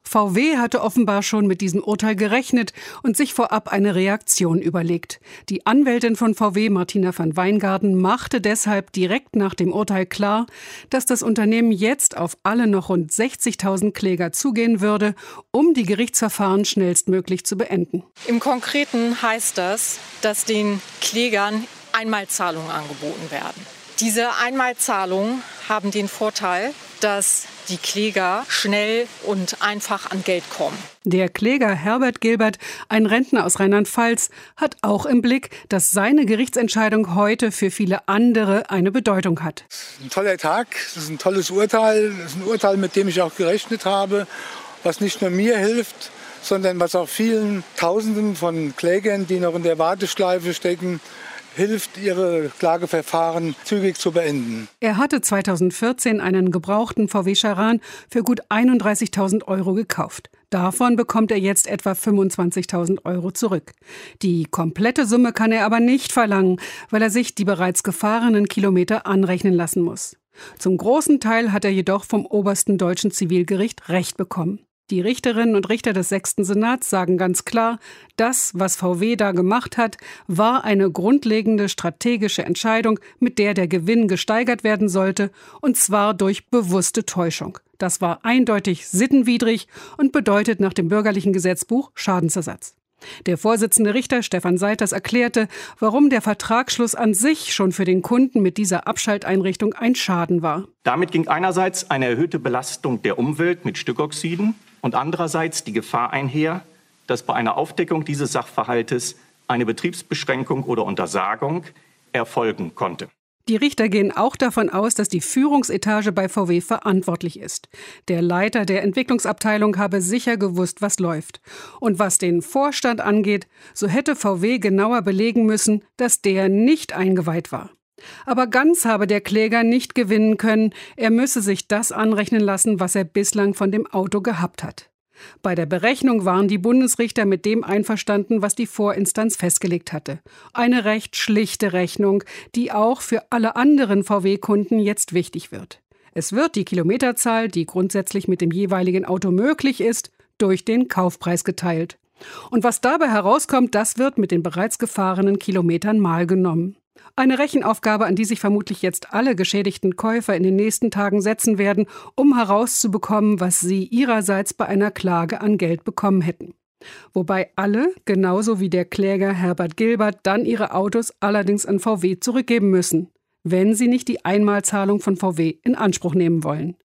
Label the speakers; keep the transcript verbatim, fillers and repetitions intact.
Speaker 1: V W hatte offenbar schon mit diesem Urteil gerechnet und sich vorab eine Reaktion überlegt. Die Anwältin von V W, Martina van Weingarten, machte deshalb direkt nach dem Urteil klar, dass das Unternehmen jetzt auf alle noch rund sechzigtausend Kläger zugehen würde, um die Gerichtsverfahren schnellstmöglich zu beenden.
Speaker 2: Im Konkreten heißt das, dass den Klägern Einmalzahlungen angeboten werden. Diese Einmalzahlungen haben den Vorteil, dass die Kläger schnell und einfach an Geld kommen.
Speaker 1: Der Kläger Herbert Gilbert, ein Rentner aus Rheinland-Pfalz, hat auch im Blick, dass seine Gerichtsentscheidung heute für viele andere eine Bedeutung hat.
Speaker 3: Ein toller Tag, das ist ein tolles Urteil, das ist ein Urteil, mit dem ich auch gerechnet habe, was nicht nur mir hilft, sondern was auch vielen Tausenden von Klägern, die noch in der Warteschleife stecken, hilft, ihre Klageverfahren zügig zu beenden.
Speaker 1: Er hatte zweitausendvierzehn einen gebrauchten V W Charan für gut einunddreißigtausend Euro gekauft. Davon bekommt er jetzt etwa fünfundzwanzigtausend Euro zurück. Die komplette Summe kann er aber nicht verlangen, weil er sich die bereits gefahrenen Kilometer anrechnen lassen muss. Zum großen Teil hat er jedoch vom obersten deutschen Zivilgericht Recht bekommen. Die Richterinnen und Richter des sechsten Senats sagen ganz klar, das, was V W da gemacht hat, war eine grundlegende strategische Entscheidung, mit der der Gewinn gesteigert werden sollte, und zwar durch bewusste Täuschung. Das war eindeutig sittenwidrig und bedeutet nach dem bürgerlichen Gesetzbuch Schadensersatz. Der Vorsitzende Richter Stefan Seiters erklärte, warum der Vertragsschluss an sich schon für den Kunden mit dieser Abschalteinrichtung ein Schaden war.
Speaker 4: Damit ging einerseits eine erhöhte Belastung der Umwelt mit Stickoxiden und andererseits die Gefahr einher, dass bei einer Aufdeckung dieses Sachverhaltes eine Betriebsbeschränkung oder Untersagung erfolgen konnte.
Speaker 1: Die Richter gehen auch davon aus, dass die Führungsetage bei V W verantwortlich ist. Der Leiter der Entwicklungsabteilung habe sicher gewusst, was läuft. Und was den Vorstand angeht, so hätte V W genauer belegen müssen, dass der nicht eingeweiht war. Aber ganz habe der Kläger nicht gewinnen können. Er müsse sich das anrechnen lassen, was er bislang von dem Auto gehabt hat. Bei der Berechnung waren die Bundesrichter mit dem einverstanden, was die Vorinstanz festgelegt hatte. Eine recht schlichte Rechnung, die auch für alle anderen V W-Kunden jetzt wichtig wird. Es wird die Kilometerzahl, die grundsätzlich mit dem jeweiligen Auto möglich ist, durch den Kaufpreis geteilt. Und was dabei herauskommt, das wird mit den bereits gefahrenen Kilometern mal genommen. Eine Rechenaufgabe, an die sich vermutlich jetzt alle geschädigten Käufer in den nächsten Tagen setzen werden, um herauszubekommen, was sie ihrerseits bei einer Klage an Geld bekommen hätten. Wobei alle, genauso wie der Kläger Herbert Gilbert, dann ihre Autos allerdings an V W zurückgeben müssen, wenn sie nicht die Einmalzahlung von V W in Anspruch nehmen wollen.